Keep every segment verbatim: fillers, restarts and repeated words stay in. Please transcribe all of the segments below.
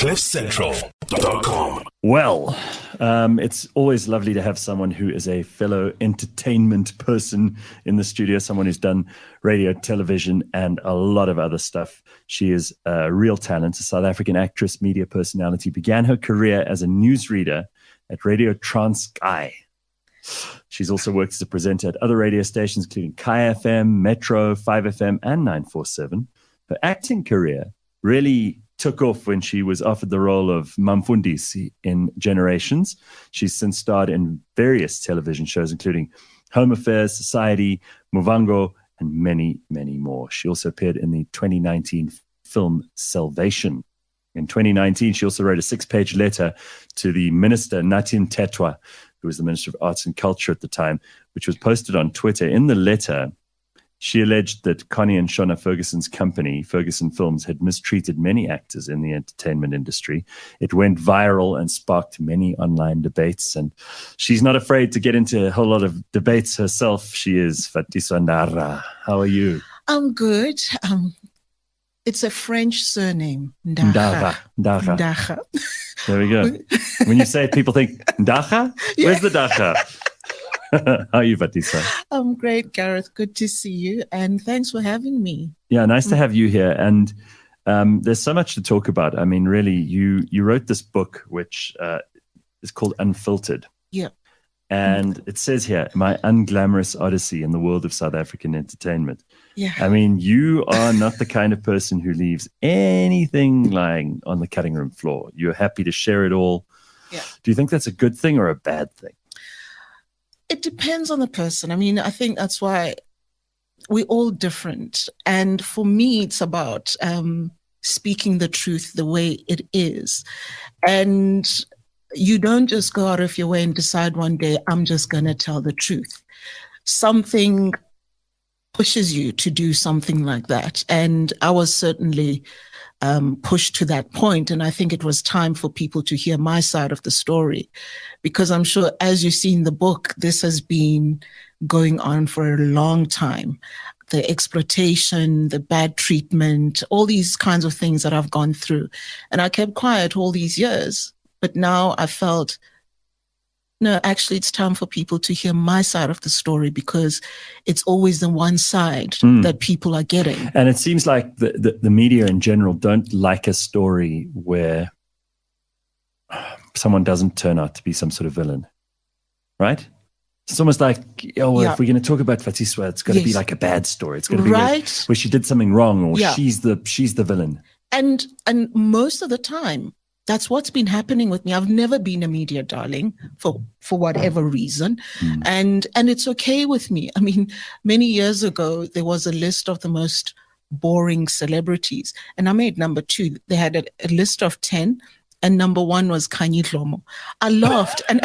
cliff central dot com. Well, um, it's always lovely to have someone who is a fellow entertainment person in the studio, someone who's done radio, television, and a lot of other stuff. She is a real talent, a South African actress, media personality, began her career as a newsreader at Radio Transkei. She's also worked as a presenter at other radio stations, including Kai F M, Metro, five F M, and nine four seven. Her acting career really took off when she was offered the role of Mamfundisi in Generations. She's since starred in various television shows, including Home Affairs, Society, Muvhango, and many, many more. She also appeared in the twenty nineteen film Salvation. In twenty nineteen, she also wrote a six-page letter to the minister, Nathi Mthethwa, who was the Minister of Arts and Culture at the time, which was posted on Twitter. In the letter, she alleged that Connie and Shona Ferguson's company, Ferguson Films, had mistreated many actors in the entertainment industry. It went viral and sparked many online debates, and she's not afraid to get into a whole lot of debates herself. She is Fatiswa Ndara. How are you? I'm good. Um, it's a French surname, Ndara. Ndara. Ndara. There we go. When you say it, people think, Ndacha? Yeah. Where's the Dacha? How are you, Fatiswa? I'm great, Gareth. Good to see you. And thanks for having me. Yeah, nice to have you here. And um, there's so much to talk about. I mean, really, you you wrote this book, which uh, is called Unfiltered. Yeah. And it says here, my unglamorous odyssey in the world of South African entertainment. Yeah. I mean, you are not the kind of person who leaves anything lying on the cutting room floor. You're happy to share it all. Yeah. Do you think that's a good thing or a bad thing? It depends on the person. I mean, I think that's why we're all different. And for me, it's about um, speaking the truth the way it is. And you don't just go out of your way and decide one day, I'm just going to tell the truth. Something pushes you to do something like that. And I was certainly um, pushed to that point. And I think it was time for people to hear my side of the story, because I'm sure, as you see in the book, this has been going on for a long time. The exploitation, the bad treatment, all these kinds of things that I've gone through. And I kept quiet all these years. But now I felt, no, actually, it's time for people to hear my side of the story, because it's always the one side mm. that people are getting. And it seems like the, the, the media in general don't like a story where someone doesn't turn out to be some sort of villain, right? It's almost like, oh, well, yeah. if we're going to talk about Fatiswa, it's got to yes. be like a bad story. It's got to be right. where, where she did something wrong, or yeah. she's the she's the villain. And and most of the time, that's what's been happening with me. I've never been a media darling for, for whatever reason. Mm. And, and it's okay with me. I mean, many years ago, there was a list of the most boring celebrities, and I made number two. They had a, a list of ten, and number one was Khanyi Dlomo. I laughed. and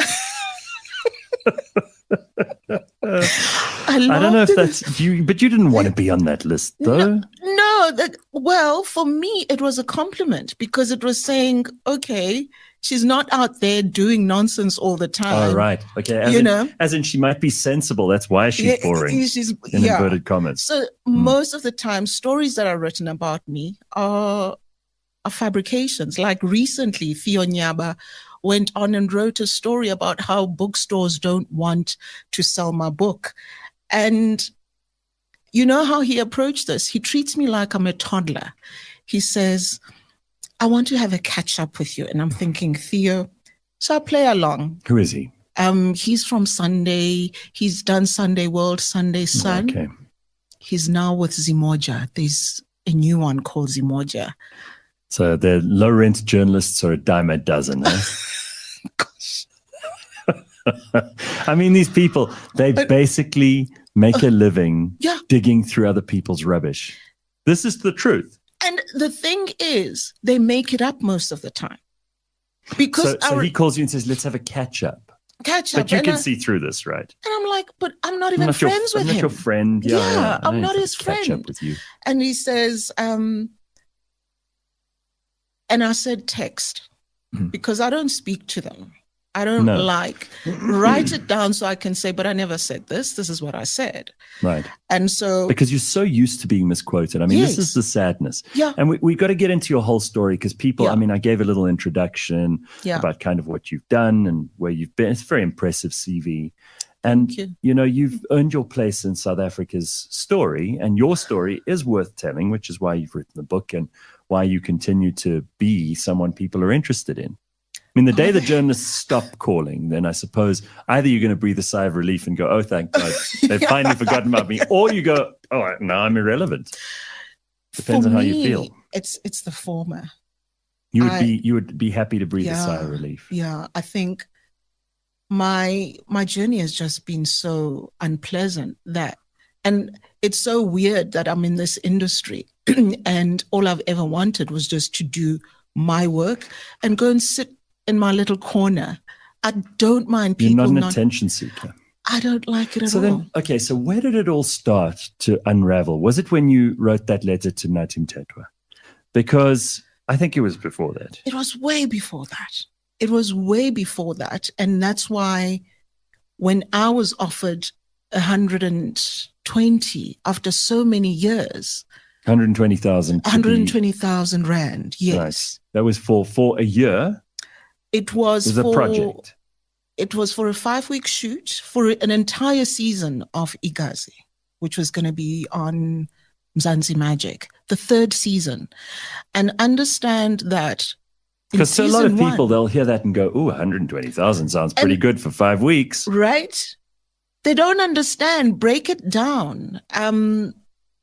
I, I don't know if that's you, but you didn't want to be on that list, though. No, no that, well, for me, it was a compliment, because it was saying, okay, she's not out there doing nonsense all the time. Oh, right. Okay. As you in, know, as in she might be sensible. That's why she's yeah, boring. She's, in yeah. inverted commas. So mm. most of the time, stories that are written about me are, are fabrications. Like recently, Theo Nyaba went on and wrote a story about how bookstores don't want to sell my book. And you know how he approached this? He treats me like I'm a toddler. He says, I want to have a catch up with you. And I'm thinking, Theo, so I play along. Who is he? Um, he's from Sunday. He's done Sunday World, Sunday Sun. Okay. He's now with Zimoja. There's a new one called Zimoja. So the low rent journalists are a dime a dozen, eh? Gosh. I mean, these people, they uh, basically make uh, a living yeah. digging through other people's rubbish. This is the truth. And the thing is, they make it up most of the time. Because so, so our, he calls you and says, let's have a catch up. Catch up. But you and can I, see through this, right? And I'm like, but I'm not even I'm not friends your, with I'm him. I'm not your friend. Yeah, yeah, yeah I'm not his friend. Catch up with you. And he says, um, and I said text, mm-hmm. because I don't speak to them. I don't No. like write it down so I can say, but I never said this. This is what I said. Right. And so, Because you're so used to being misquoted. I mean, Yes. this is the sadness. yeah, And we, we got to get into your whole story because people, Yeah. I mean, I gave a little introduction yeah, about kind of what you've done and where you've been. It's a very impressive C V. And, Thank you. you know, you've earned your place in South Africa's story, and your story is worth telling, which is why you've written the book and why you continue to be someone people are interested in. I mean, the day the journalists stop calling, then I suppose either you're going to breathe a sigh of relief and go, oh, thank God, they've finally forgotten about me, or you go, oh, now I'm irrelevant. Depends For on how me, you feel. It's it's the former. You would I- be you would be happy to breathe a Yeah. sigh of relief. Yeah, I think my my journey has just been so unpleasant that, and it's so weird that I'm in this industry and all I've ever wanted was just to do my work and go and sit in my little corner. I don't mind You're people not an not. attention seeker. I don't like it at So all. then, okay, so where did it all start to unravel? Was it when you wrote that letter to Natim Tetwa? Because I think it was before that. It was way before that. It was way before that. And that's why when I was offered one hundred twenty after so many years, one hundred twenty thousand. one hundred twenty thousand Rand, yes. Right. That was for for a year. It was, It was for a project. It was for a five-week shoot for an entire season of Igazi, which was going to be on Mzansi Magic, the third season. And understand that in Because so a lot of season people, one- they'll hear that and go, oh, one hundred twenty thousand sounds pretty And- good for five weeks. right? They don't understand. Break it down. Um,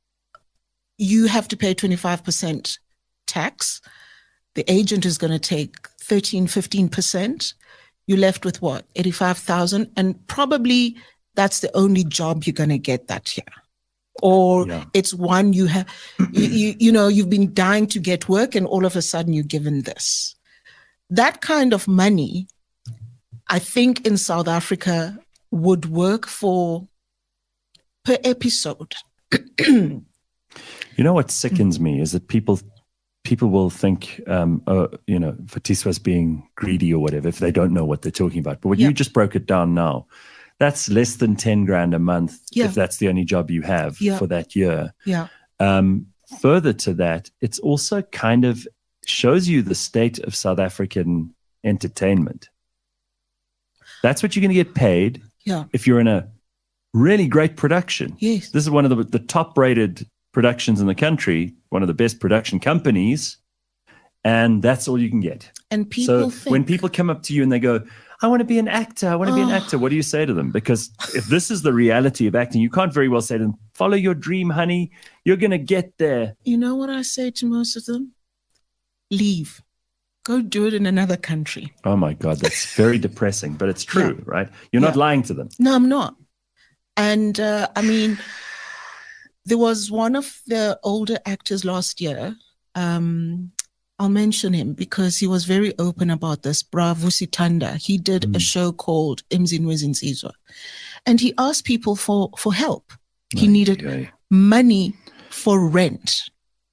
you have to pay twenty-five percent tax. The agent is going to take thirteen, fifteen percent. You're left with what? eighty-five thousand. And probably that's the only job you're going to get that year. Or Yeah. it's one you have, you, you, you know, you've been dying to get work and all of a sudden you're given this. That kind of money, I think in South Africa would work for per episode. You know what sickens me is that people people will think, um, oh, you know, Fatiswa's being greedy or whatever if they don't know what they're talking about. But when Yeah. you just broke it down now, that's less than ten grand a month Yeah. if that's the only job you have Yeah. for that year. Yeah. Um, further to that, it's also kind of shows you the state of South African entertainment. That's what you're going to get paid Yeah. if you're in a really great production. Yes. This is one of the, the top rated productions in the country, one of the best production companies, and that's all you can get. And people so think when people come up to you and they go, I want to be an actor, I want to be an Oh. actor, what do you say to them? Because if this is the reality of acting, you can't very well say to them, follow your dream, honey, you're going to get there. you know what I say to most of them? Leave. Go do it in another country. Oh my God, that's very depressing, but it's true, right? You're not Yeah. lying to them. No, I'm not. And uh, I mean, there was one of the older actors last year. Um, I'll mention him because he was very open about this. Bra Vusitanda. He did a Mm. show called Imzinwezi Nsizwa. And he asked people for, for help. He Right, needed okay. money for rent.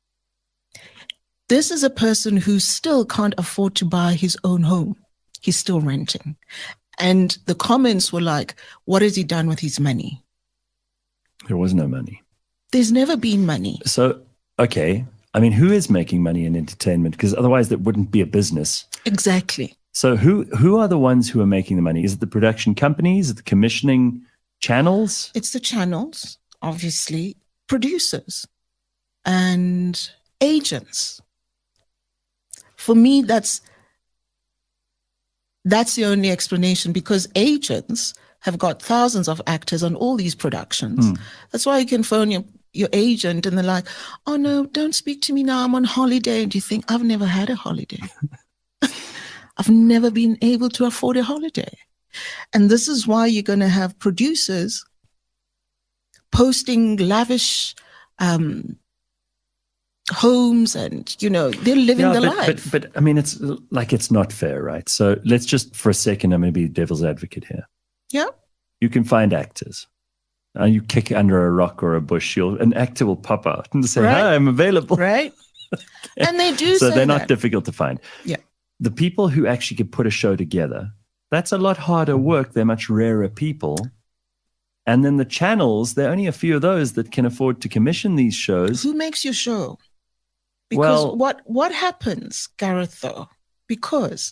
This is a person who still can't afford to buy his own home. He's still renting. And the comments were like, what has he done with his money? There was no money. There's never been money. So, okay. I mean, who is making money in entertainment? Because otherwise that wouldn't be a business. Exactly. So who who are the ones who are making the money? Is it the production companies? Is it the commissioning channels? It's the channels, obviously, producers and agents. For me, that's that's the only explanation because agents have got thousands of actors on all these productions. Hmm. That's why you can phone your, your agent and they're like, oh no, don't speak to me now. I'm on holiday. And you think, I've never had a holiday. I've never been able to afford a holiday. And this is why you're going to have producers posting lavish um, homes and, you know, they're living the but, life. but but I mean, it's like it's not fair, right? So let's just for a second, I'm going to be devil's advocate here. Yeah. You can find actors. Uh, you kick under a rock or a bush, you'll, an actor will pop out and say, Right. "Hi, I'm available." Right? And they do So say they're not that. difficult to find. Yeah. The people who actually can put a show together, That's a lot harder work. They're much rarer people. And then the channels, there are only a few of those that can afford to commission these shows. Who makes your show? Because Well- what what happens, Gareth, though? Because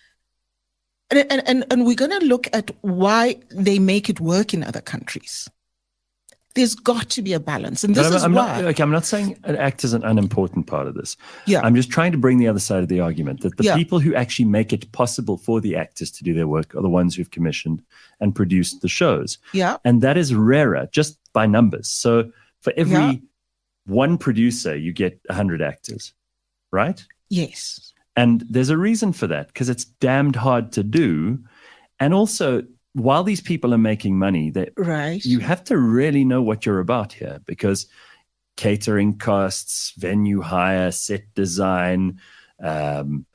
and and, and, and we're gonna look at why they make it work in other countries. There's got to be a balance. And this But I'm, is I'm why. not, okay, I'm not saying an act is an unimportant part of this. Yeah. I'm just trying to bring the other side of the argument that the Yeah. people who actually make it possible for the actors to do their work are the ones who've commissioned and produced the shows. yeah. And that is rarer just by numbers. So for every Yeah. one producer, you get one hundred actors, right? Yes. And there's a reason for that because it's damned hard to do. And also, while these people are making money, they, Right. you have to really know what you're about here because catering costs, venue hire, set design, um,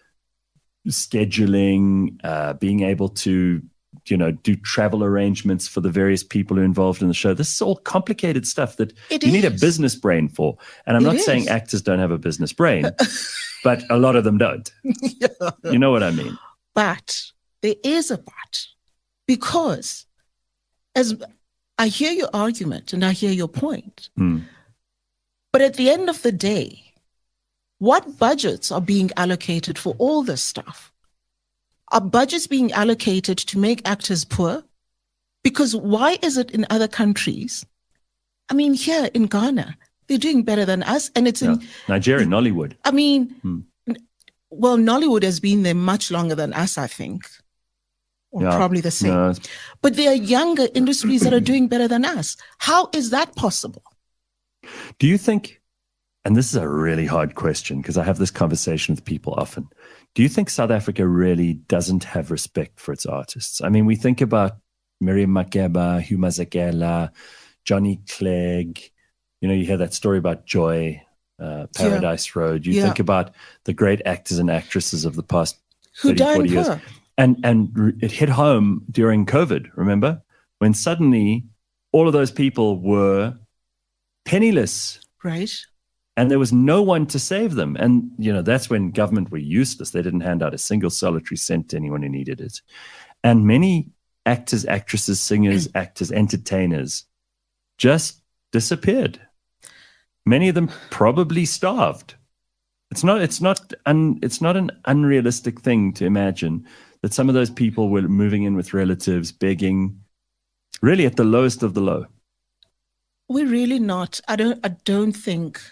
scheduling, uh, being able to, you know, do travel arrangements for the various people who are involved in the show. This is all complicated stuff that It you need a is. business brain for. And I'm It not is. saying actors don't have a business brain, but a lot of them don't. You know what I mean? But there is a but. Because as I hear your argument and I hear your point, Hmm. but at the end of the day, what budgets are being allocated for all this stuff? Are budgets being allocated to make actors poor? Because why is it in other countries? I mean, here in Ghana, they're doing better than us. And it's Yeah. in, Nigeria, Nollywood. I mean, Hmm. well, Nollywood has been there much longer than us, I think. Or Yeah. probably the same. No, it's- But there are younger industries that are doing better than us. How is that possible? Do you think, and this is a really hard question because I have this conversation with people often, do you think South Africa really doesn't have respect for its artists? I mean, we think about Miriam Makeba, Hugh Masekela, Johnny Clegg. You know, you hear that story about Joy, uh, Paradise Road. You Yeah. think about the great actors and actresses of the past Who thirty, died forty years. poor? And and r- it hit home during COVID, remember? When suddenly all of those people were penniless Right? and there was no one to save them. And, you know, that's when government were useless. They didn't hand out a single solitary cent to anyone who needed it. And many actors, actresses, singers, actors, entertainers just disappeared. Many of them probably starved. It's not, it's not, un, it's not an unrealistic thing to imagine that some of those people were moving in with relatives, begging, really at the lowest of the low. We're really not. I don't I don't think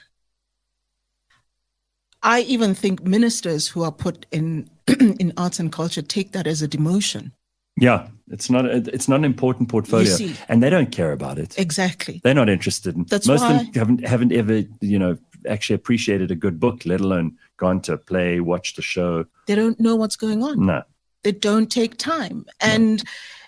I even think ministers who are put in in arts and culture take that as a demotion. Yeah, it's not, a, it's not an important portfolio, see. and they don't care about it. Exactly. They're not interested in. That's most why- of them haven't haven't ever, you know, actually appreciated a good book, let alone gone to a play, watched a show. They don't know what's going on. No. They don't take time. And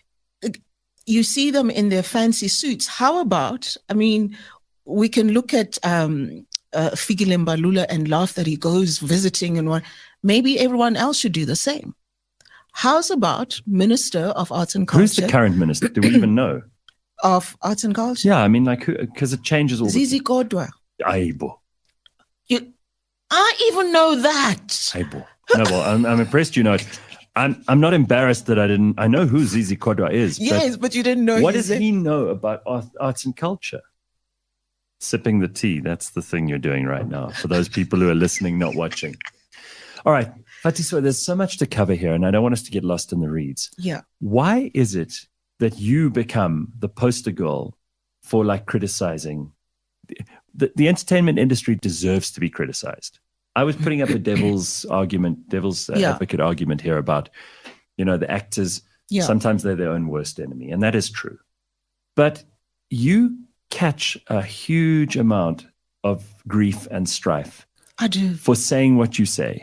you see them in their fancy suits. How about, I mean, we can look at um, uh, Fikile Mbalula and laugh that he goes visiting and what. Maybe everyone else should do the same. How's about Minister of Arts and Culture? Who's the current minister? Do we even know? of Arts and Culture? Yeah, I mean, like, because it changes all the Zizi Kodwa. Aibo. You, I even know that. Aibo. No, well, I'm, I'm impressed you know it. I'm, I'm not embarrassed that I didn't. I know who Zizi Kodwa is. but Yes, but you didn't know. what he's does there. he know about art, arts and culture? Sipping the tea. That's the thing you're doing right now. For those people who are listening, not watching. All right. Fatiso, there's so much to cover here, and I don't want us to get lost in the reeds. Yeah. Why is it that you become the poster girl for like criticizing? The, the entertainment industry deserves to be criticized. I was putting up a devil's argument, devil's uh, Yeah. advocate argument here about, you know, the actors, Yeah. sometimes they're their own worst enemy, and that is true. But you catch a huge amount of grief and strife I do. for saying what you say.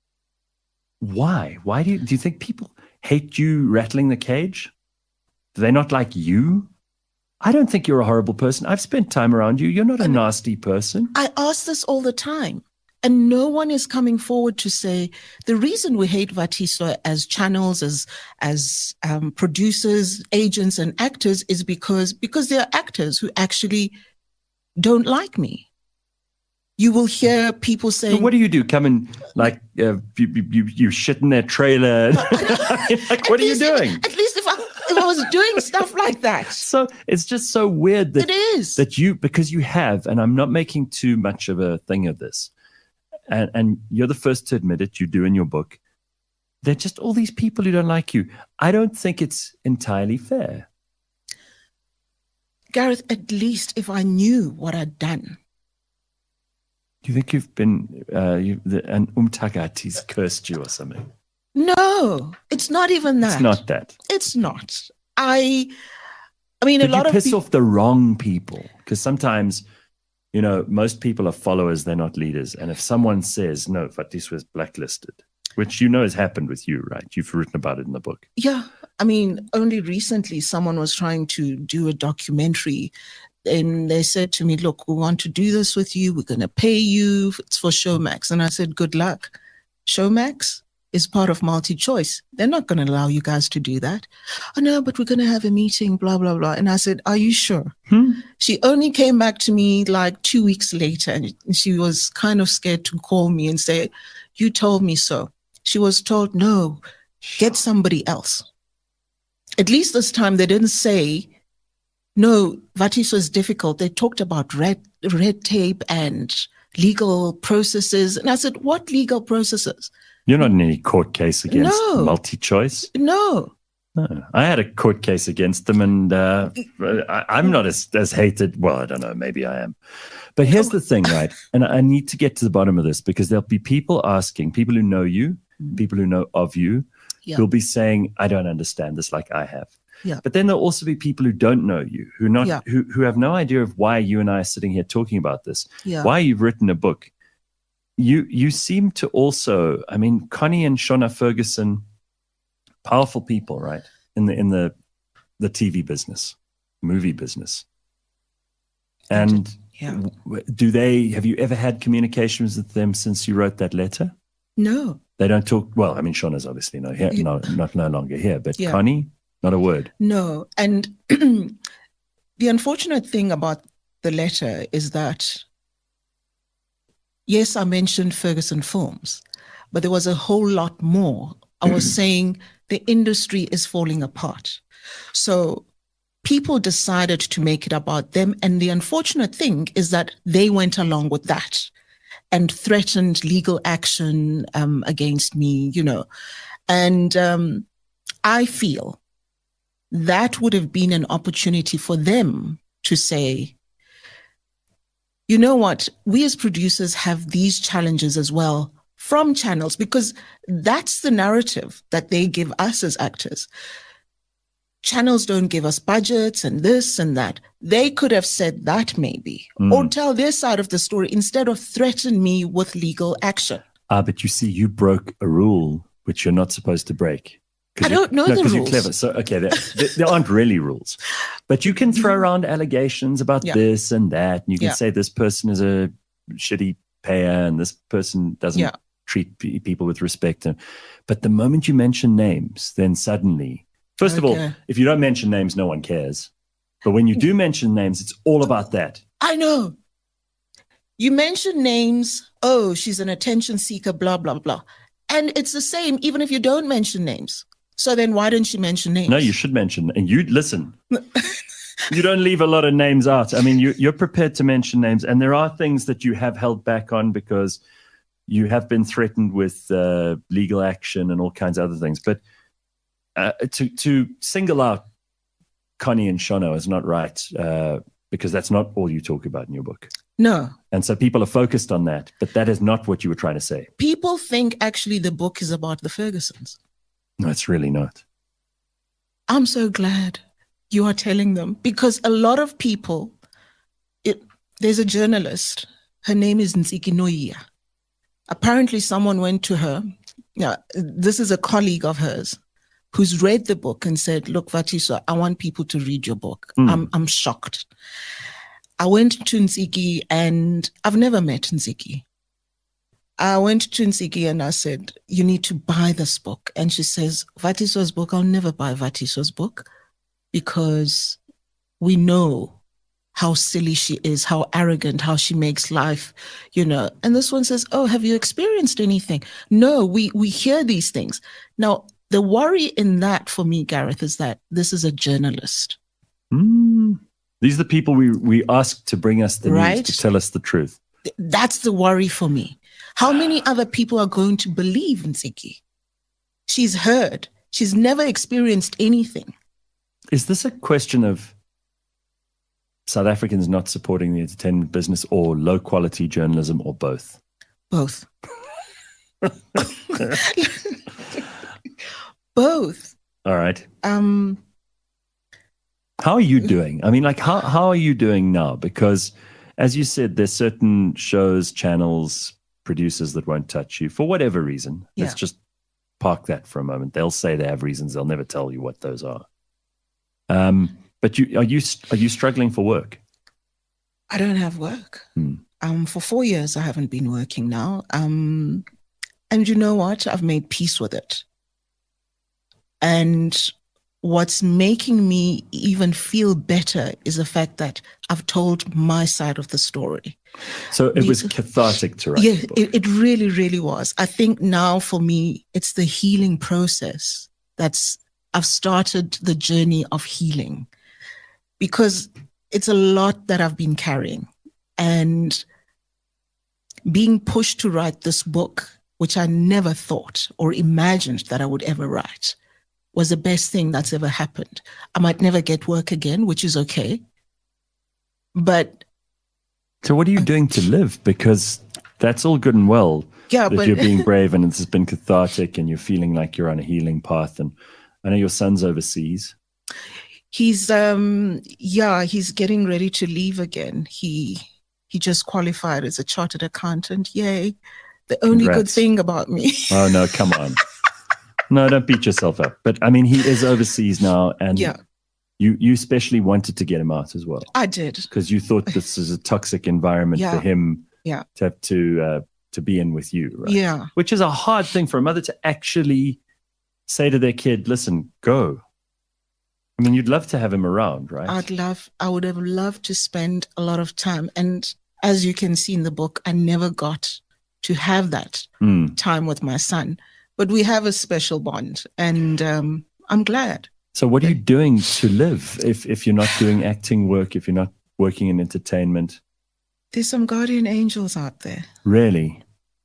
Why? Why do you, do you think people hate you rattling the cage? Do they not like you? I don't think you're a horrible person. I've spent time around you. You're not a nasty person. I ask this all the time, and no one is coming forward to say the reason we hate Vatiso as channels, as as um, producers, agents, and actors is because because there are actors who actually don't like me. You will hear people saying, so what do you do? Come and like uh, you, you you shit in their trailer? Like, what are you doing? If, at least if I if I was doing stuff like that. So it's just so weird that it is that you because you have, and I'm not making too much of a thing of this, and and you're the first to admit it. You do in your book. They're just all these people who don't like you. I don't think it's entirely fair. Gareth, at least if I knew what I'd done. Do you think you've been, uh, you, the, an umtagati's cursed you or something? No, it's not even that. It's not that. It's not. I, I mean, Did a lot you of piss people. off the wrong people? Because sometimes, you know, most people are followers, they're not leaders. And if someone says, no, Vatis was blacklisted, which you know has happened with you, right? You've written about it in the book. Yeah. I mean, only recently someone was trying to do a documentary and they said to me, look, we want to do this with you. We're going to pay you. It's for Showmax. And I said, good luck. Showmax is part of MultiChoice. They're not going to allow you guys to do that. Oh, no, but we're going to have a meeting, blah, blah, blah. And I said, are you sure? Hmm? She only came back to me like two weeks later and she was kind of scared to call me and say, you told me so. She was told, no, get somebody else. At least this time they didn't say, no, Vatis was difficult. They talked about red red tape and legal processes. And I said, what legal processes? You're not in any court case against No. MultiChoice. No. No. I had a court case against them, and uh, I, I'm not as, as hated. Well, I don't know. Maybe I am. But here's the thing, right? And I need to get to the bottom of this because there'll be people asking, people who know you, people who know of you, Yeah. who'll be saying, I don't understand this like I have. Yeah. But then there'll also be people who don't know you, who not Yeah. who, who have no idea of why you and I are sitting here talking about this, Yeah. why you've written a book. You you seem to also, I mean, Connie and Shona Ferguson, powerful people, right? In the in the the T V business, movie business. And Yeah. w- do they have you ever had communications with them since you wrote that letter? No. They don't talk. Well, I mean, Shona's obviously no here, no, not no longer here, but Yeah. Connie, not a word. No. And the unfortunate thing about the letter is that, yes, I mentioned Ferguson Films, but there was a whole lot more. I was saying the industry is falling apart. So people decided to make it about them. And the unfortunate thing is that they went along with that and threatened legal action um, against me, you know. And um, I feel that would have been an opportunity for them to say, you know what, we as producers have these challenges as well from channels, because that's the narrative that they give us as actors. Channels don't give us budgets and this and that. They could have said that maybe, Mm. or tell their side of the story instead of threaten me with legal action. Ah, but you see, you broke a rule which you're not supposed to break. 'Cause I you- don't know no, the 'cause you're rules. clever. So, okay, there, there, there aren't really rules. But you can throw around allegations about Yeah. this and that. And you can Yeah. say this person is a shitty payer and this person doesn't Yeah. treat pe- people with respect. But the moment you mention names, then suddenly, first of all, Okay. if you don't mention names, no one cares. But when you do mention names, it's all about that. I know. You mention names. Oh, she's an attention seeker, blah, blah, blah. And it's the same even if you don't mention names. So then why didn't you mention names? No, you should mention. And you listen. You don't leave a lot of names out. I mean, you, you're prepared to mention names, and there are things that you have held back on because you have been threatened with uh, legal action and all kinds of other things. But uh, to to single out Connie and Shona is not right uh, because that's not all you talk about in your book. No. And so people are focused on that, but that is not what you were trying to say. People think actually the book is about the Fergusons. No, it's really not. I'm so glad you are telling them, because a lot of people, it, there's a journalist, her name is Ntsiki Noia. Apparently someone went to her, yeah, this is a colleague of hers, who's read the book and said, look, Vatiswa, I want people to read your book. Mm. I'm, I'm shocked. I went to Ntsiki and I've never met Ntsiki. I went to Ntsiki and I said, you need to buy this book. And she says, Vatiswa's book, I'll never buy Vatiswa's book because we know how silly she is, how arrogant, how she makes life, you know. And this one says, oh, have you experienced anything? No, we we hear these things. Now, the worry in that for me, Gareth, is that this is a journalist. Mm. These are the people we, we ask to bring us the Right? news, to tell us the truth. That's the worry for me. How many other people are going to believe Ntsiki? She's heard. She's never experienced anything. Is this a question of South Africans not supporting the entertainment business, or low quality journalism, or both? Both. Both. All right. Um, How are you doing? I mean, like, how, how are you doing now? Because, as you said, there's certain shows, channels, producers that won't touch you for whatever reason. Yeah. Let's just park that for a moment. They'll say they have reasons. They'll never tell you what those are. Um, but you are you are you struggling for work? I don't have work. Hmm. Um, for four years, I haven't been working now. Um, and you know what? I've made peace with it. And what's making me even feel better is the fact that I've told my side of the story. So it was cathartic to write Yeah, the book. it, it really, really was. I think now for me, it's the healing process that's, I've started the journey of healing, because it's a lot that I've been carrying. And being pushed to write this book, which I never thought or imagined that I would ever write, was the best thing that's ever happened. I might never get work again, which is okay. But So what are you doing to live? Because that's all good and well, yeah, that but you're being brave and it's been cathartic and you're feeling like you're on a healing path. And I know your son's overseas. he's um yeah, he's getting ready to leave again. He he just qualified as a chartered accountant. Yay. The only good Congrats. thing about me. Oh, no, come on. No, don't beat yourself up. But I mean, he is overseas now, and Yeah. you, you especially wanted to get him out as well, I did. because you thought this is a toxic environment Yeah. for him Yeah. to have to, uh, to be in with you, right? Yeah. Which is a hard thing for a mother to actually say to their kid, listen, go. I mean, you'd love to have him around, right? I'd love, I would have loved to spend a lot of time. And as you can see in the book, I never got to have that Mm. time with my son. But we have a special bond, and um, I'm glad. So what are you doing to live if, if you're not doing acting work, if you're not working in entertainment? There's some guardian angels out there. Really?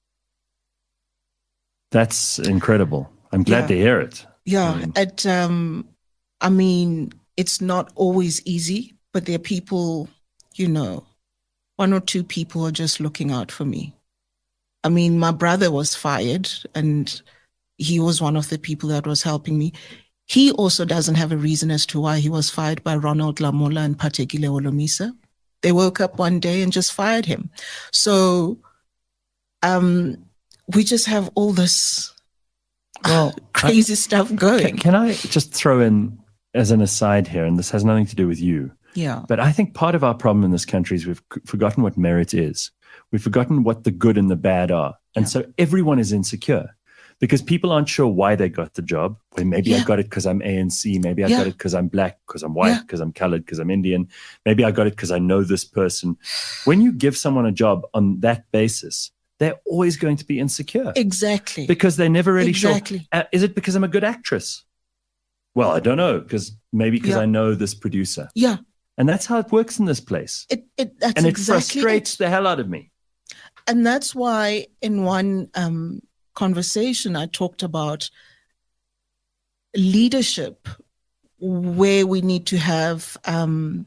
That's incredible. I'm glad Yeah. to hear it. Yeah, Mm. it, um, I mean, it's not always easy, but there are people, you know, one or two people are just looking out for me. I mean, my brother was fired, and he was one of the people that was helping me. He also doesn't have a reason as to why he was fired by Ronald Lamola and Patekile Olomisa. They woke up one day and just fired him. So um, we just have all this Well, crazy stuff going. Can, can I just throw in as an aside here, and this has nothing to do with you, Yeah. but I think part of our problem in this country is we've c- forgotten what merit is. We've forgotten what the good and the bad are. And Yeah. so everyone is insecure because people aren't sure why they got the job. Well, maybe I Yeah. got it because I'm A N C. Maybe I Yeah. got it because I'm black, because I'm white, Yeah. because I'm colored, because I'm Indian. Maybe I got it because I know this person. When you give someone a job on that basis, they're always going to be insecure. Exactly. Because they're never really Exactly. sure. Uh, is it because I'm a good actress? Well, I don't know, because maybe because Yeah. I know this producer. Yeah. And that's how it works in this place. It, it, that's And it exactly frustrates it. the hell out of me. And that's why in one um, conversation, I talked about leadership, where we need to have um,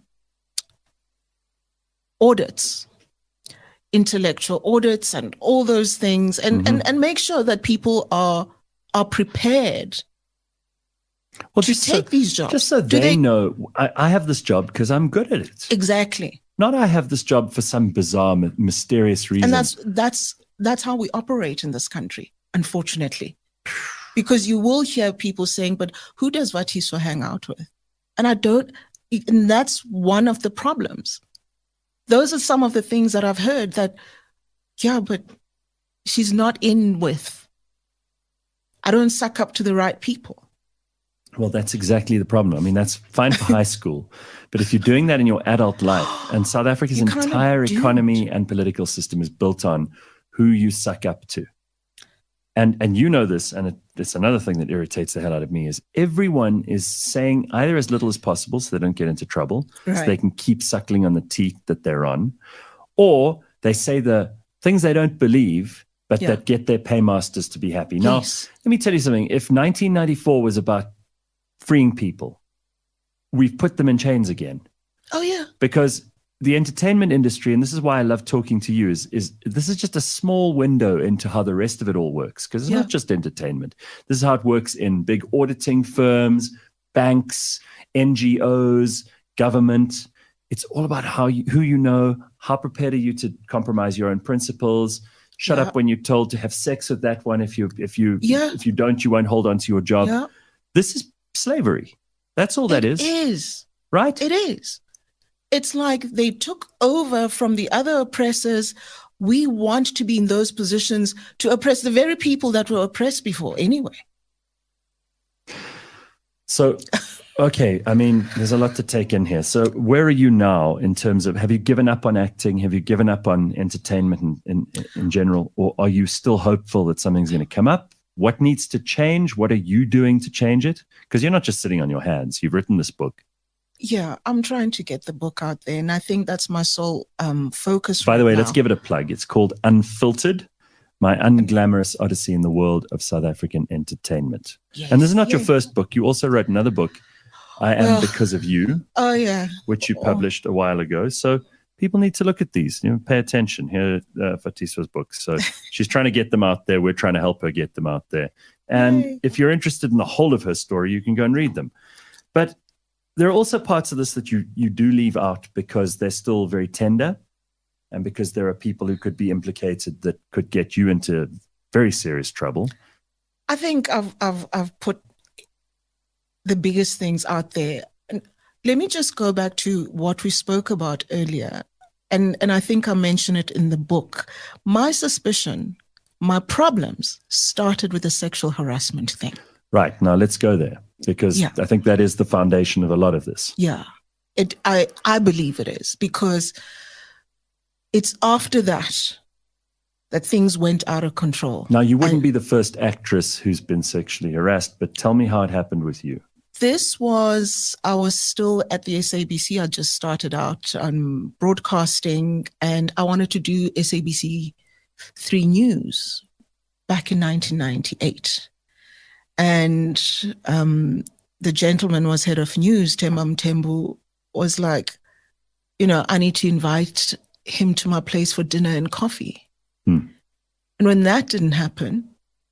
audits, intellectual audits, and all those things, and, Mhm. and, and make sure that people are are prepared Well, to just so, take these jobs. just so Do they, know, I, I have this job because I'm good at it. Exactly. Not I have this job for some bizarre, my- mysterious reason. And that's that's that's how we operate in this country, unfortunately. Because you will hear people saying, but who does Vatiswa hang out with? And I don't, and that's one of the problems. Those are some of the things that I've heard that, yeah, but she's not in with. I don't suck up to the right people. Well, that's exactly the problem. I mean, that's fine for high school. But if you're doing that in your adult life, and South Africa's entire economy and political system is built on who you suck up to. And and you know this, and it, it's another thing that irritates the hell out of me, is everyone is saying either as little as possible so they don't get into trouble, right, so they can keep suckling on the teeth that they're on, or they say the things they don't believe, but yeah, that get their paymasters to be happy. Now, yes, let me tell you something. If nineteen ninety-four was about freeing people, we've put them in chains again. Oh, yeah. Because the entertainment industry, and this is why I love talking to you, is, is this is just a small window into how the rest of it all works. Because it's yeah, not just entertainment. This is how it works in big auditing firms, banks, N G Os, government. It's all about how you, who you know, how prepared are you to compromise your own principles. Shut yeah, up when you're told to have sex with that one. If you if you yeah, if you don't, you won't hold on to your job. Yeah. This is slavery. That's all that it is. It is. Right? It is. It's like they took over from the other oppressors. We want to be in those positions to oppress the very people that were oppressed before anyway. So, okay, I mean, there's a lot to take in here. So where are you now in terms of, have you given up on acting? Have you given up on entertainment in, in, in general? Or are you still hopeful that something's going to come up? What needs to change? What are you doing to change it? Because you're not just sitting on your hands. You've written this book. Yeah, I'm trying to get the book out there. And I think that's my sole um, focus. By right the way, now. Let's give it a plug. It's called Unfiltered, My Unglamorous Odyssey in the World of South African Entertainment. Yes, and this is not yeah. your first book. You also wrote another book, I Am well, Because of You. Oh, yeah. Which you published a while ago. So people need to look at these, you know, pay attention. Here, uh, Fatiswa's books. So she's trying to get them out there. We're trying to help her get them out there. And Yay. If you're interested in the whole of her story, you can go and read them. But there are also parts of this that you you do leave out because they're still very tender, and because there are people who could be implicated that could get you into very serious trouble. I think I've I've I've put the biggest things out there. And let me just go back to what we spoke about earlier, and and I think I mentioned it in the book. My suspicion, my problems started with the sexual harassment thing. Right. Now let's go there, because yeah. I think that is the foundation of a lot of this. Yeah, it. I, I believe it is, because it's after that that things went out of control. Now, you wouldn't and be the first actress who's been sexually harassed, but tell me how it happened with you. This was, I was still at the S A B C. I just started out on broadcasting, and I wanted to do S A B C three News back in nineteen ninety-eight. And um, the gentleman was head of news, Themba Mthembu, was like, you know, I need to invite him to my place for dinner and coffee. Hmm. And when that didn't happen,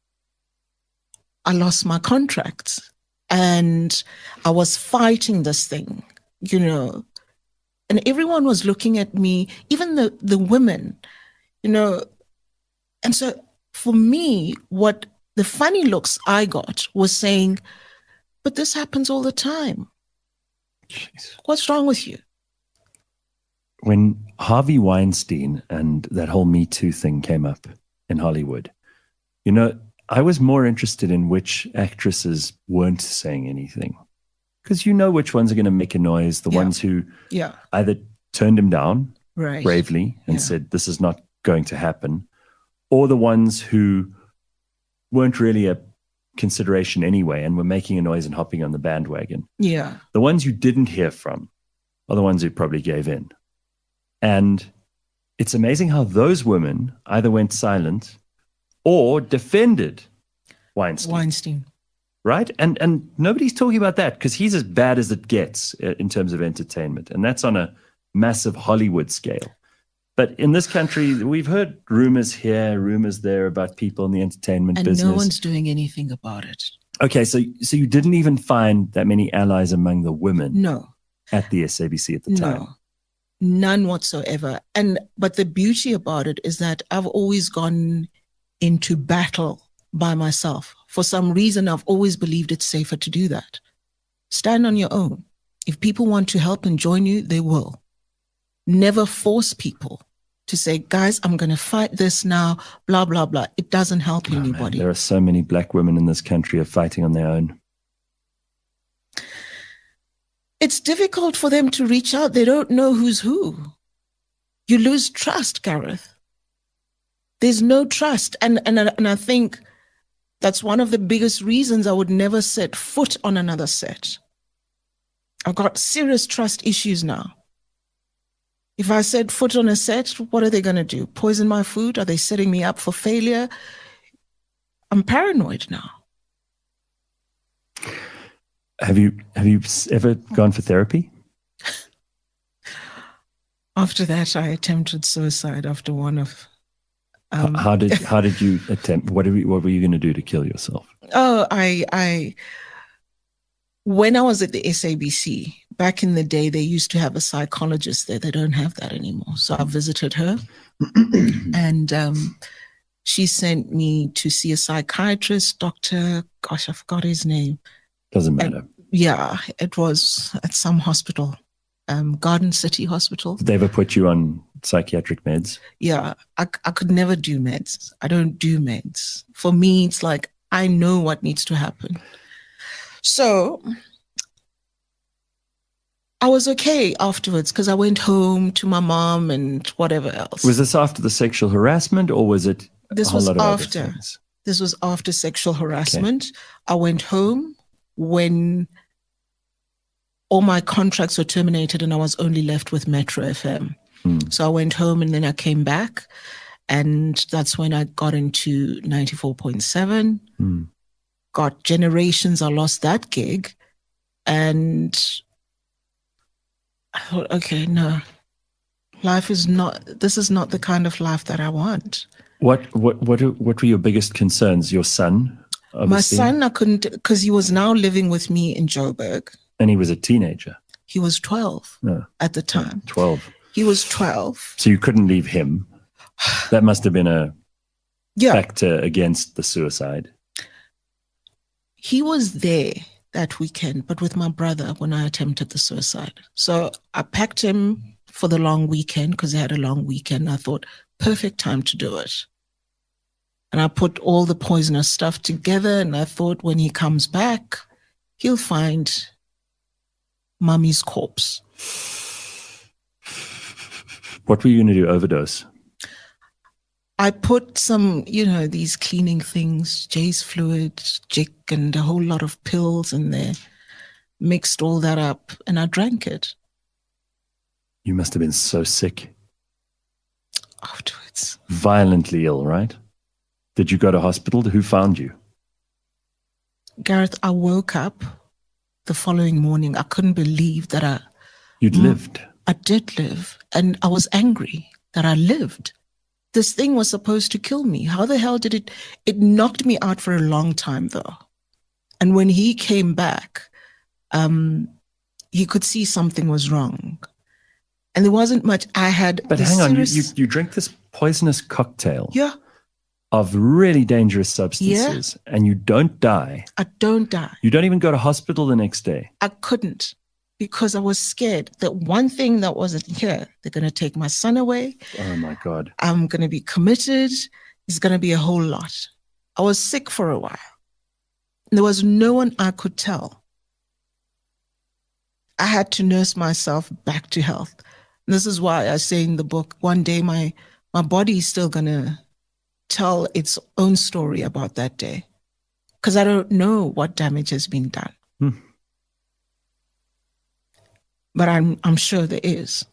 I lost my contracts. And I was fighting this thing, you know, and everyone was looking at me, even the, the women, you know. And so for me, what the funny looks I got was saying, but this happens all the time. Jeez. What's wrong with you? When Harvey Weinstein and that whole Me Too thing came up in Hollywood, you know, I was more interested in which actresses weren't saying anything. Because you know which ones are going to make a noise, the yeah. ones who yeah. either turned him down right. bravely and yeah. said, this is not going to happen, or the ones who weren't really a consideration anyway and were making a noise and hopping on the bandwagon. Yeah. The ones you didn't hear from are the ones who probably gave in. And it's amazing how those women either went silent or defended Weinstein. Weinstein. Right? And and nobody's talking about that, because he's as bad as it gets in terms of entertainment. And that's on a massive Hollywood scale. But in this country, we've heard rumors here, rumors there about people in the entertainment and business. And no one's doing anything about it. Okay, so so you didn't even find that many allies among the women no. at the S A B C at the no. time? None whatsoever. And but the beauty about it is that I've always gone into battle by myself. For some reason, I've always believed it's safer to do that. Stand on your own. If people want to help and join you, they will. Never force people to say, guys, I'm going to fight this now, blah, blah, blah. It doesn't help oh, anybody. Man, there are so many black women in this country are fighting on their own. it's difficult for them to reach out. They don't know who's who. You lose trust, Gareth. There's no trust. And, and, and I think that's one of the biggest reasons I would never set foot on another set. I've got serious trust issues now. If I set foot on a set, what are they going to do? Poison my food? Are they setting me up for failure? I'm paranoid now. Have you have you ever gone for therapy? After that, I attempted suicide after one of. Um, how, how did how did you attempt? What were you, what were you going to do to kill yourself? Oh, I I. When I was at the S A B C back in the day, they used to have a psychologist there. They don't have that anymore. So I visited her, and um, she sent me to see a psychiatrist, Doctor Gosh, I forgot his name. Doesn't matter. And, yeah, it was at some hospital, um, Garden City Hospital. Did they ever put you on psychiatric meds? Yeah, I, I could never do meds. I don't do meds. For me, it's like I know what needs to happen. So I was okay afterwards because I went home to my mom and whatever else. Was this after the sexual harassment, or was it this a whole was lot of after. other things? This was after sexual harassment. Okay. I went home when all my contracts were terminated and I was only left with Metro F M. Hmm. So I went home and then I came back, and that's when I got into ninety-four point seven. Hmm. Got Generations. I lost that gig, and I thought, okay, no, life is not. This is not the kind of life that I want. What what what what were your biggest concerns? Your son, obviously. My son, I couldn't, because he was now living with me in Joburg, and he was a teenager. He was twelve no. at the time. Twelve. He was twelve. So you couldn't leave him. That must have been a yeah. factor against the suicide. He was there that weekend, but with my brother when I attempted the suicide. So I packed him for the long weekend because he had a long weekend. I thought, perfect time to do it. And I put all the poisonous stuff together, and I thought when he comes back, he'll find Mummy's corpse. What were you going to do? Overdose? I put some, you know, these cleaning things, Jay's fluid, Jick, and a whole lot of pills in there, mixed all that up, and I drank it. You must have been so sick. Afterwards. Violently ill, right? Did you go to hospital? Who found you? Gareth, I woke up the following morning. I couldn't believe that I... You'd lived. I did live, and I was angry that I lived. This thing was supposed to kill me. How the hell did it? It knocked me out for a long time, though. And when he came back, um, he could see something was wrong. And there wasn't much I had. But hang on, serious... you, you, you drink this poisonous cocktail yeah. of really dangerous substances, yeah. and you don't die. I don't die. You don't even go to hospital the next day. I couldn't. Because I was scared that one thing that wasn't here, they're going to take my son away. Oh, my God. I'm going to be committed. It's going to be a whole lot. I was sick for a while. There was no one I could tell. I had to nurse myself back to health. And this is why I say in the book, one day my, my body is still going to tell its own story about that day. Because I don't know what damage has been done. Hmm. But I'm I'm sure there is.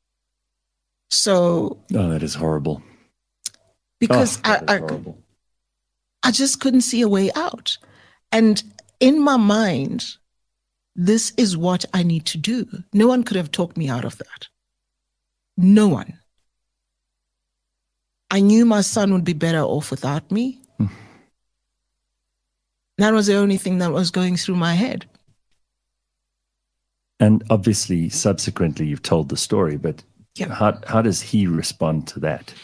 So oh, that is horrible. Because oh, I I, horrible. I just couldn't see a way out. And in my mind, this is what I need to do. No one could have talked me out of that. No one. I knew my son would be better off without me. Hmm. That was the only thing that was going through my head. And obviously, subsequently, you've told the story, but yeah. how how does he respond to that?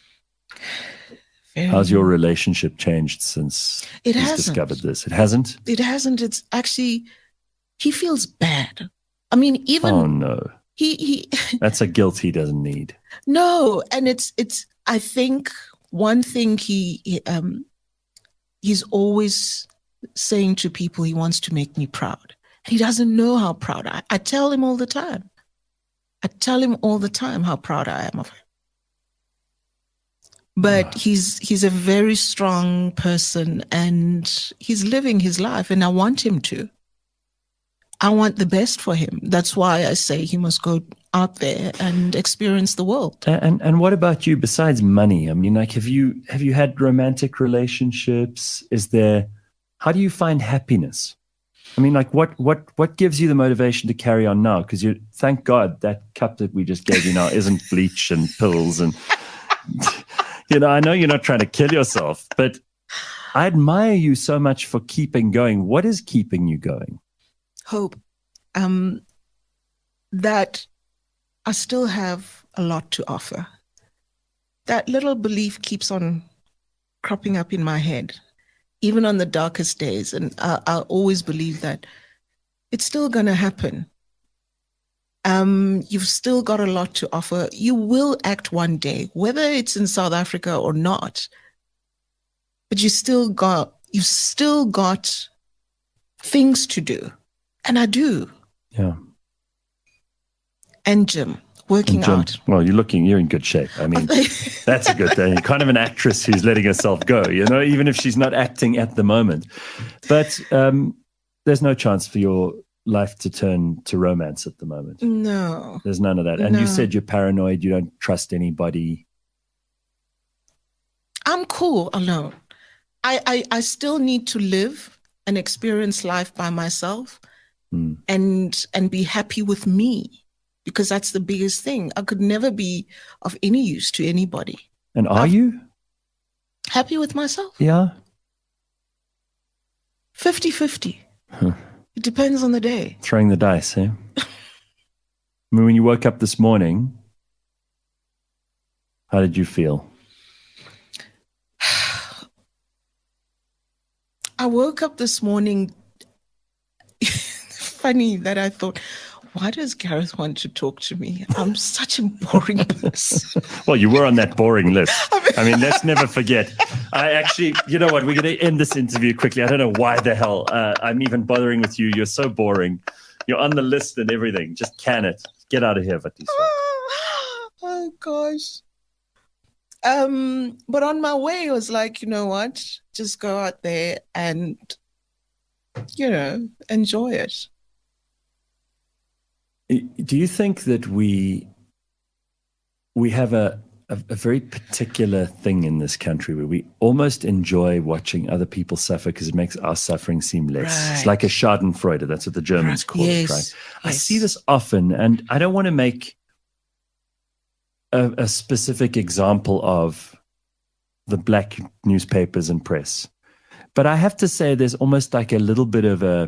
Very How's your relationship changed since it he's hasn't. discovered this? It hasn't? It hasn't. It's actually, he feels bad. I mean, even... Oh, no. He, he That's a guilt he doesn't need. No, and it's, it's. I think one thing he, he um, he's always saying to people, he wants to make me proud. He doesn't know how proud I, I tell him all the time. I tell him all the time how proud I am of him. But wow. he's he's a very strong person, and he's living his life, and I want him to. I want the best for him. That's why I say he must go out there and experience the world. And and what about you? Besides money, I mean, like, have you have you had romantic relationships? Is there? How do you find happiness? I mean, like, what what what gives you the motivation to carry on now? Because you, thank God, that cup that we just gave you now isn't bleach and pills, and you know, I know you're not trying to kill yourself, but I admire you so much for keeping going. What is keeping you going? Hope. Um, that I still have a lot to offer. That little belief keeps on cropping up in my head, even on the darkest days. And I, I always believe that it's still going to happen. Um, you've still got a lot to offer. You will act one day, whether it's in South Africa or not. But you still got, you've still got things to do. And I do. Yeah. And gym, working and gym. out. Well, you're looking, you're in good shape. I mean, that's a good thing. You're kind of an actress who's letting herself go, you know, even if she's not acting at the moment. But um, there's no chance for your life to turn to romance at the moment. No. There's none of that. And no. you said you're paranoid. You don't trust anybody. I'm cool alone. I, I, I still need to live and experience life by myself. Mm. and and be happy with me, because that's the biggest thing. I could never be of any use to anybody. And are I've, you? Happy with myself? Yeah. fifty-fifty. Huh. It depends on the day. Throwing the dice, eh? I mean, when you woke up this morning, how did you feel? I woke up this morning... Funny that I thought, why does Gareth want to talk to me? I'm such a boring person. Well, you were on that boring list. I mean, I mean, let's never forget. I actually, you know what? We're going to end this interview quickly. I don't know why the hell uh, I'm even bothering with you. You're so boring. You're on the list and everything. Just can it. Get out of here, Vatiswa. Oh, gosh. Um, but on my way, I was like, you know what? Just go out there and, you know, enjoy it. Do you think that we we have a, a, a very particular thing in this country where we almost enjoy watching other people suffer because it makes our suffering seem less? Right. It's like a Schadenfreude. That's what the Germans call yes. it, right? Yes. I see this often, and I don't want to make a, a specific example of the black newspapers and press, but I have to say there's almost like a little bit of a,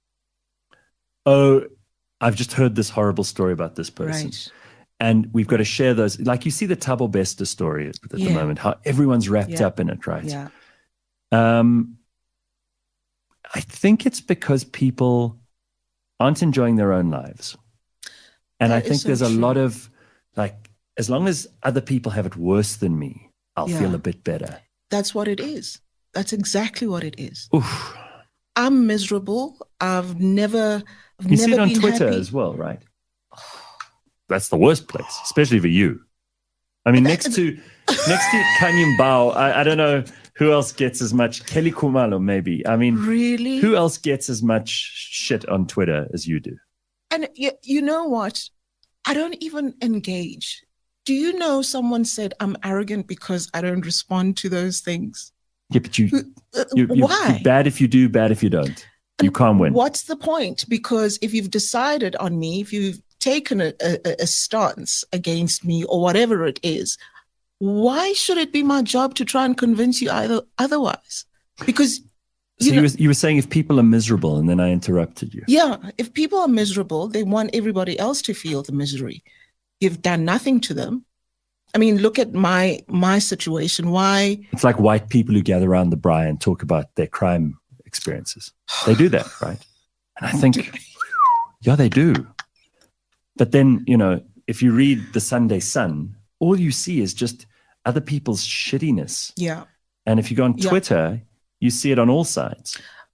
oh, I've just heard this horrible story about this person. Right. And we've got to share those. Like you see the Thabo Bester story at the yeah. moment, how everyone's wrapped yeah. up in it, right? Yeah. Um, I think it's because people aren't enjoying their own lives. And that I think so there's true. a lot of, like, as long as other people have it worse than me, I'll yeah. feel a bit better. That's what it is. That's exactly what it is. Oof. I'm miserable. I've never... I've you never see it on been Twitter happy. as well, right? That's the worst place, especially for you. I mean, next to next to Kanye Bao, I, I don't know who else gets as much. Kelly Khumalo, maybe. I mean, really, who else gets as much shit on Twitter as you do? And you, you know what? I don't even engage. Do you know someone said I'm arrogant because I don't respond to those things? Yeah, but you, uh, you, you why? You're bad if you do, bad if you don't. You can't win. What's the point? Because if you've decided on me, if you've taken a, a, a stance against me or whatever it is, why should it be my job to try and convince you either otherwise? Because you, so know, you, were, you were saying if people are miserable, and then I interrupted you. Yeah, if people are miserable, they want everybody else to feel the misery. You've done nothing to them. I mean, look at my my situation. Why? It's like white people who gather around the braai and talk about their crime experiences. They do that, right? And I think, yeah, they do. But then, you know, if you read the Sunday Sun, all you see is just other people's shittiness. Yeah. And if you go on yeah. Twitter, you see it on all sides.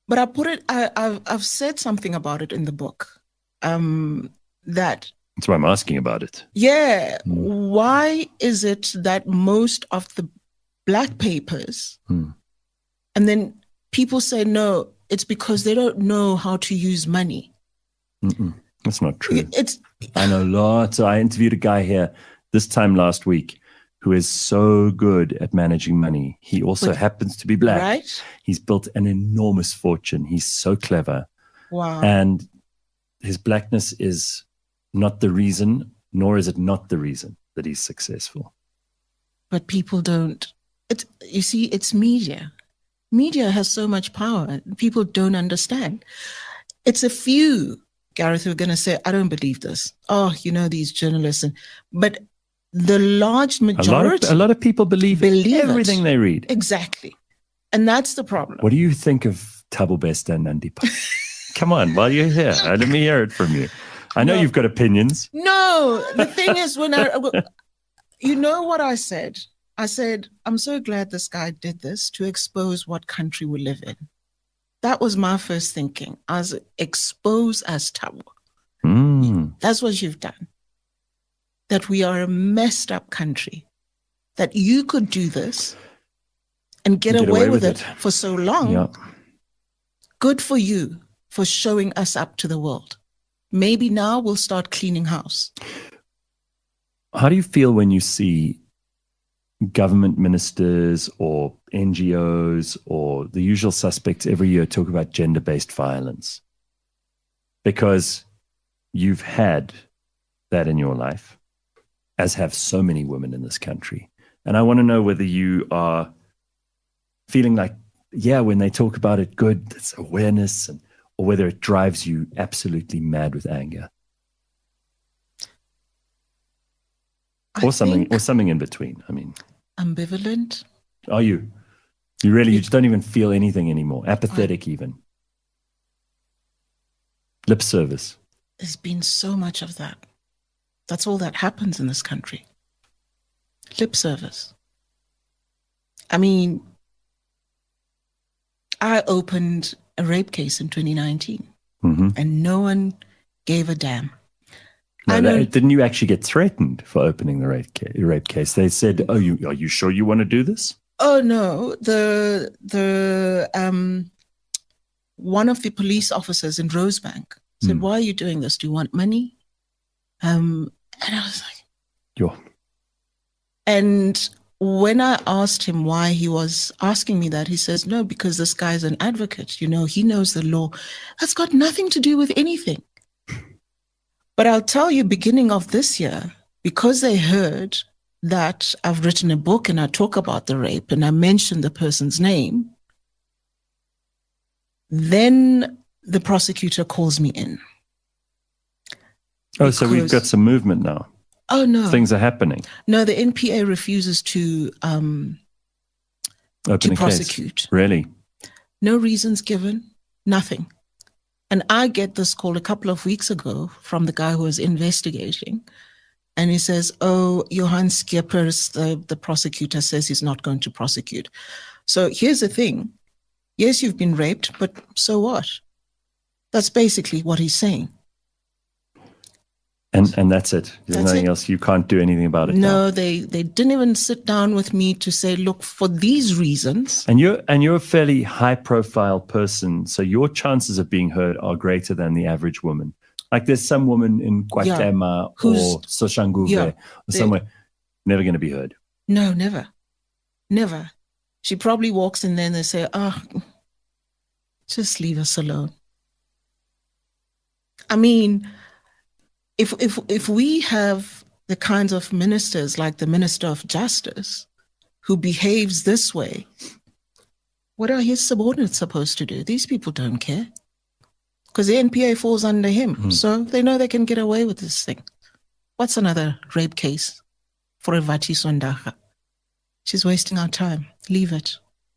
But I put it, I, I've, I've said something about it in the book. Um, that That's why I'm asking about it. Yeah. Mm. Why is it that most of the black papers, Mm. and then people say, no, it's because they don't know how to use money. Mm-mm. That's not true. It's. I know lots. I interviewed a guy here this time last week who is so good at managing money. He also But- happens to be black. Right? He's built an enormous fortune. He's so clever. Wow. And his blackness is not the reason, nor is it not the reason that he's successful. But people don't. It's, you see, it's media. Media has so much power. People don't understand. It's a few, Gareth, who are going to say, I don't believe this. Oh, you know, these journalists. And, but the large A lot, majority. of, a lot of people believe, Believe it. everything they read. Exactly. And that's the problem. What do you think of Thabo Bester and Nandipa? Come on, while you're here, uh, let me hear it from you. I know No. you've got opinions. No, the thing is, when I, you know what I said? I said, I'm so glad this guy did this to expose what country we live in. That was my first thinking. I was expose as Thabo. Mm. That's what you've done. That we are a messed up country. That you could do this and get, Get away, away with with it, it. for so long. Yeah. Good for you for showing us up to the world. Maybe now we'll start cleaning house. How do you feel when you see government ministers or N G Os or the usual suspects every year talk about gender-based violence? Because you've had that in your life, as have so many women in this country. And I want to know whether you are feeling like, yeah, when they talk about it, good, it's awareness, and, or whether it drives you absolutely mad with anger. I Or something, think or something in between. I mean, ambivalent. are you? You really, you just don't even feel anything anymore. Apathetic, even. Lip service. There's been so much of that. That's all that happens in this country. Lip service. I mean, I opened a rape case in twenty nineteen Mm-hmm. and no one gave a damn. No, I that- know- didn't you actually get threatened for opening the rape, ca- rape case? They said, "Oh, you are you sure you want to do this?" Oh no, the the um one of the police officers in Rosebank said, Hmm. "Why are you doing this? Do you want money?" Um, and I was like, Yo, and when I asked him why he was asking me that, he says, "No, because this guy's an advocate. You know, he knows the law. That's got nothing to do with anything." But I'll tell you, beginning of this year, because they heard that I've written a book and I talk about the rape and I mention the person's name, then the prosecutor calls me in. oh, so we've Because- got some movement now. Oh, no. Things are happening. No, the N P A refuses to um, to Opening case. prosecute. Really? No reasons given, nothing. And I get this call a couple of weeks ago from the guy who was investigating. And he says, oh, Johan Skippers, the, the prosecutor, says he's not going to prosecute. So here's the thing. Yes, you've been raped, but so what? That's basically what he's saying. And and that's it. There's That's nothing it. else. You can't do anything about it now. No, they, they didn't even sit down with me to say, look, for these reasons. And you're and you're a fairly high profile person, so your chances of being heard are greater than the average woman. Like there's some woman in Guatemala Who's- or Soshanguve yeah, or they- somewhere never going to be heard. No, never. Never. She probably walks in there and they say, oh, just leave us alone. I mean, if if if we have the kinds of ministers like the Minister of Justice who behaves this way, what are his subordinates supposed to do? These people don't care. Because the N P A falls under him. Mm. So they know they can get away with this thing. What's another rape case for Evati Sondaga? She's wasting our time. Leave it.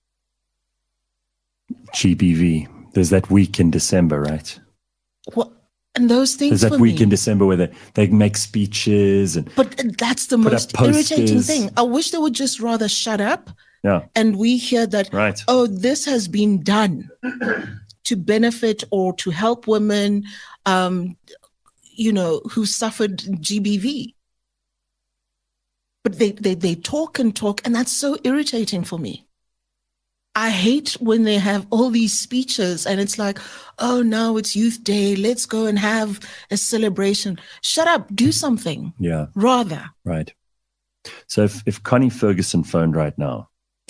G B V. There's that week in December, right? What? And those things There's that for week me. in December where they, they make speeches and But that's the Put up most irritating posters. thing. I wish they would just rather shut up yeah, and we hear that, right. oh, this has been done to benefit or to help women, um, you know, who suffered G B V. But they, they, they talk and talk, and that's so irritating for me. I hate when they have all these speeches and it's like, oh, now it's Youth Day. Let's go and have a celebration. Shut up. Do something. Yeah. Rather. Right. So if, if Connie Ferguson phoned right now.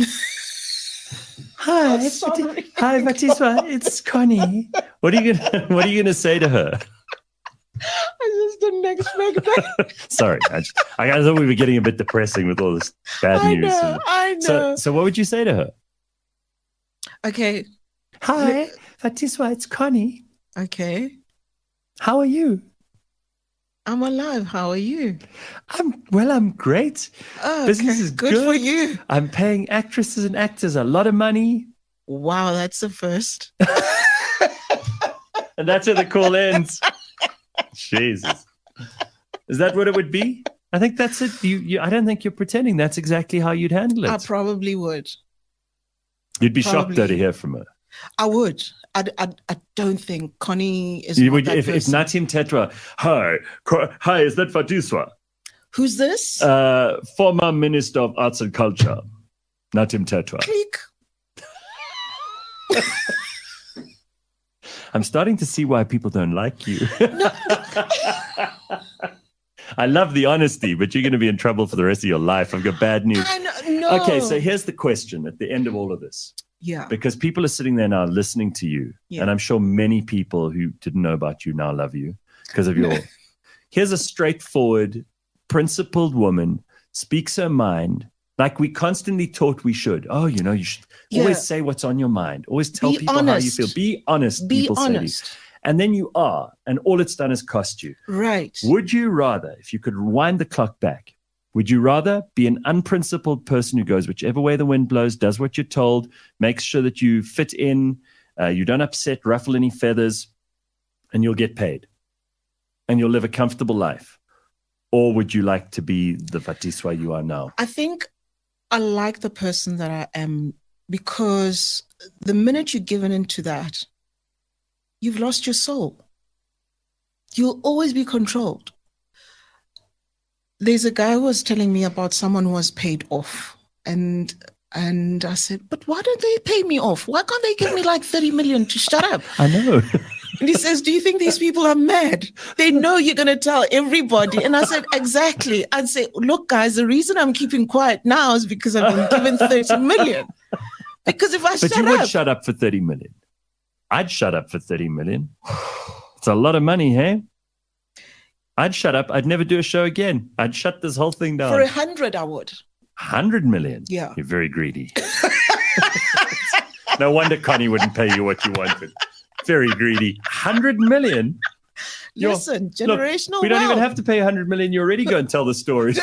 Hi, Oh, sorry. hi, Vatiswa. It's Connie. What are you gonna What are you gonna say to her? I just didn't expect that. Sorry, I, just, I thought we were getting a bit depressing with all this bad I news. know. I know. So, so what would you say to her? Okay. Hi, Vatiswa. It's Connie. Okay. How are you? I'm alive. How are you? I'm well. I'm great. Oh, Business okay. is good, good. for you. I'm paying actresses and actors a lot of money. Wow, that's the first. And that's where the call ends. Jesus. Is that what it would be? I think that's it. You, you, I don't think you're pretending. That's exactly how you'd handle it. I probably would. You'd be shocked, though, probably. to hear from her. I would. I, I, I don't think Connie is You not would, that if, if person. Natim Tetra, hi, co- hi, is that Vatiswa? Who's this? Uh, former Minister of Arts and Culture, Natim Tetra. Click. I'm starting to see why people don't like you. I love the honesty, but you're going to be in trouble for the rest of your life. I've got bad news. I know, no. Okay, so here's the question at the end of all of this. Yeah. Because people are sitting there now listening to you. Yeah. And I'm sure many people who didn't know about you now love you because of your. Here's a straightforward, principled woman, speaks her mind like we constantly taught we should. Oh, you know, you should Yeah. always say what's on your mind. Always tell Be people how you honest. feel. Be honest. Be people say to you. honest. And then you are. And all it's done is cost you. Right. Would you rather, if you could wind the clock back, would you rather be an unprincipled person who goes whichever way the wind blows, does what you're told, makes sure that you fit in, uh, you don't upset, ruffle any feathers, and you'll get paid, and you'll live a comfortable life? Or would you like to be the Vatiswa you are now? I think I like the person that I am because the minute you're given into that, you've lost your soul. You'll always be controlled. There's a guy who was telling me about someone who was paid off. And and I said, but why don't they pay me off? Why can't they give me like thirty million to shut up? I know. And he says, do you think these people are mad? They know you're going to tell everybody. And I said, exactly. I'd say, look, guys, the reason I'm keeping quiet now is because I've been given thirty million. Because if I But shut you would up, shut up for thirty million. I'd shut up for thirty million. It's a lot of money, hey? I'd shut up. I'd never do a show again. I'd shut this whole thing down. for a hundred, I would. one hundred million? Yeah. You're very greedy. No wonder Connie wouldn't pay you what you wanted. Very greedy. one hundred million? You're- Listen, Look, generational we don't even wealth. have to pay one hundred million. You already go and tell the stories.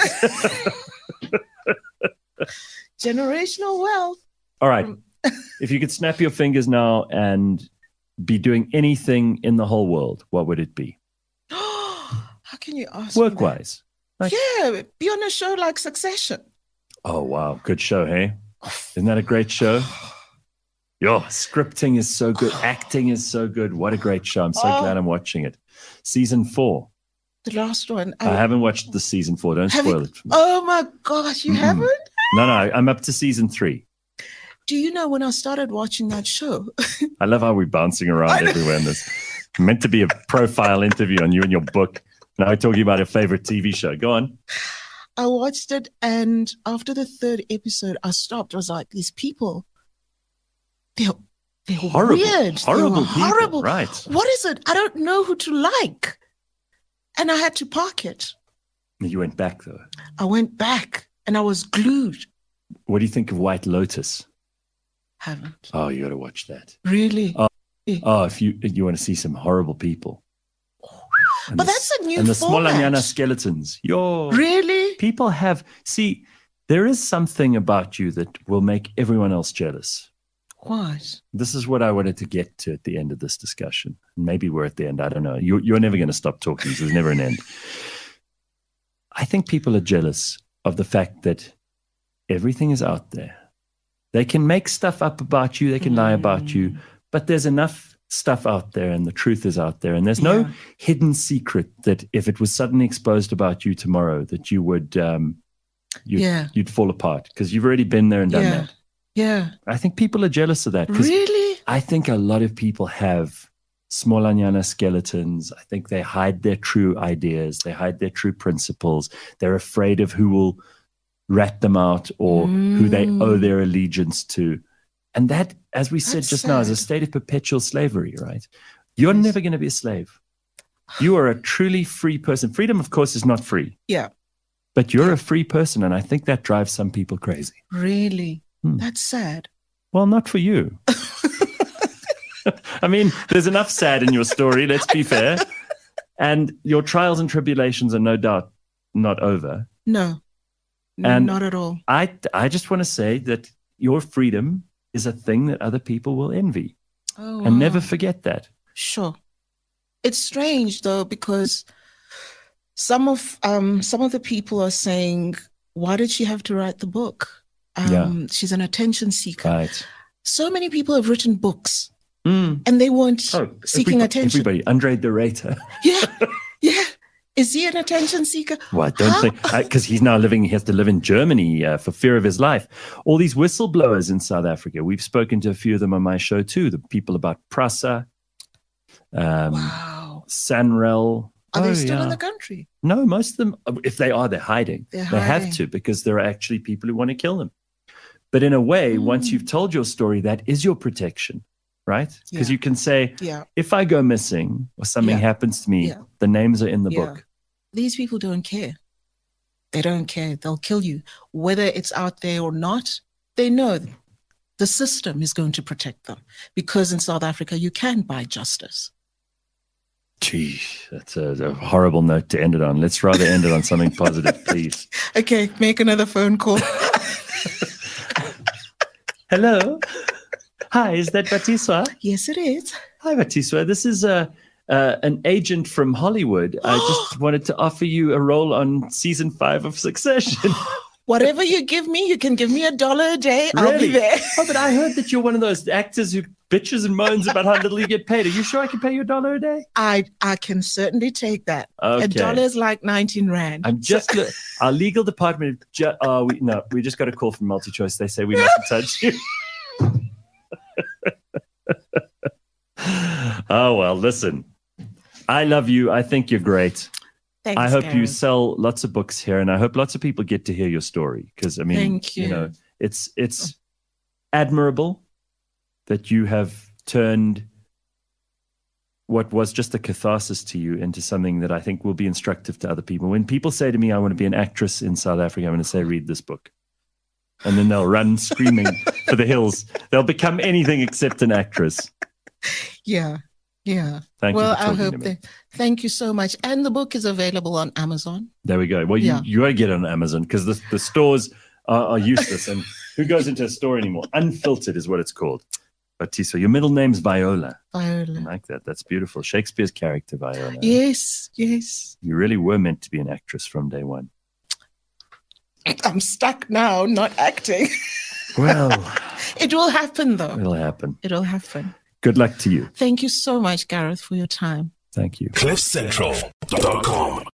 Generational wealth. All right. If you could snap your fingers now and be doing anything in the whole world, what would it be? How can you ask? me that? Work-wise. Like- Yeah, be on a show like Succession. Oh, wow. Good show, hey? Isn't that a great show? Yo, scripting is so good. Acting is so good. What a great show. I'm so Oh. glad I'm watching it. Season four. The last one. I haven't watched the season four. Don't Have spoil you- it for me. Oh my gosh, you Mm-mm. haven't? No, no, I'm up to season three. Do you know when I started watching that show? I love how we're bouncing I around know. everywhere in this. Meant to be a profile interview on you and your book. Now we're talking about a favorite T V show. Go on. I watched it, and after the third episode, I stopped. I was like, these people, they're, they're Horrible. weird. Horrible they're people. horrible. Right. What is it? I don't know who to like. And I had to park it. You went back, though. I went back, and I was glued. What do you think of White Lotus? Haven't. Oh, you got to watch that. Really? Oh. Oh, if you you want to see some horrible people. And But the- that's a new And the format. Smolanyana skeletons. Yo. Really? People have, see, there is something about you that will make everyone else jealous. What? This is what I wanted to get to at the end of this discussion. Maybe we're at the end. I don't know. You, you're never going to stop talking. So there's never an end. I think people are jealous of the fact that everything is out there. They can make stuff up about you. They can lie about you. But there's enough stuff out there and the truth is out there. And there's no Yeah. hidden secret that if it was suddenly exposed about you tomorrow, that you would, um, you'd, Yeah. you'd fall apart because you've already been there and done Yeah. that. Yeah. I think people are jealous of that because Really? I think a lot of people have Smolanyana skeletons. I think they hide their true ideas. They hide their true principles. They're afraid of who will rat them out or who they Mm. owe their allegiance to. And that, as we said That's just now, is a sad. state of perpetual slavery, right? You're Yes. never going to be a slave. You are a truly free person. Freedom, of course, is not free, Yeah. but you're a free person. And I think that drives some people crazy. Really? Hmm. That's sad. Well, not for you. I mean, there's enough sad in your story, let's be fair. And your trials and tribulations are no doubt not over. No. And- Not at all. I, I just want to say that your freedom is a thing that other people will envy. Oh, And wow. never forget that. Sure. It's strange though, because some of um some of the people are saying, why did she have to write the book? Um, Yeah. She's an attention seeker. Right. So many people have written books Mm. and they weren't Oh, seeking everybody, attention. Everybody, Andre the Rater. Yeah. Yeah. Is he an attention seeker? Well, I don't Huh? think, because he's now living, he has to live in Germany uh, for fear of his life. All these whistleblowers in South Africa, we've spoken to a few of them on my show too. The people about Prasa, um, Wow. Sanrel. Are Oh, they still yeah. in the country? No, most of them, if they are, they're hiding. They're they have hiding. to because there are actually people who want to kill them. But in a way, Mm. once you've told your story, that is your protection, right? Because Yeah. you can say, Yeah. if I go missing or something Yeah. happens to me, Yeah. the names are in the Yeah. book. These people don't care. They don't care. They'll kill you. Whether it's out there or not, they know the system is going to protect them. Because in South Africa, you can buy justice. Gee, that's a, a horrible note to end it on. Let's rather end it on something positive, please. Okay, make another phone call. Hello. Hi, is that Batiswa? Yes, it is. Hi, Batiswa. This is uh, uh, an agent from Hollywood. I just wanted to offer you a role on season five of Succession. Whatever you give me, you can give me a dollar a day. I'll Really? be there. Oh, but I heard that you're one of those actors who bitches and moans about how little you get paid. Are you sure I can pay you a dollar a day? I I can certainly take that. Okay. A dollar is like nineteen rand. I'm just lo- our legal department. Ju- uh, we no, we just got a call from MultiChoice. They say we mustn't touch you. Oh well, listen. I love you. I think you're great. Thanks, I hope you Gareth. sell lots of books here, and I hope lots of people get to hear your story. Because I mean, Thank you. know, it's it's admirable that you have turned what was just a catharsis to you into something that I think will be instructive to other people. When people say to me, "I want to be an actress in South Africa," I'm going to say, "Read this book," and then they'll run screaming for the hills. They'll become anything except an actress. Yeah. Yeah. Thank well, you for I talking hope to me. that. Thank you so much. And the book is available on Amazon. There we go. Well, you, Yeah. you got to get it on Amazon because the, the stores are, are useless. And who goes into a store anymore? Unfiltered is what it's called. Batiso, your middle name's Viola. I Viola. like that. That's beautiful. Shakespeare's character, Viola. Yes. Yes. You really were meant to be an actress from day one. I'm stuck now, not acting. Well, It will happen, though. it'll happen. It'll happen. Good luck to you. Thank you so much, Gareth, for your time. Thank you. cliff central dot com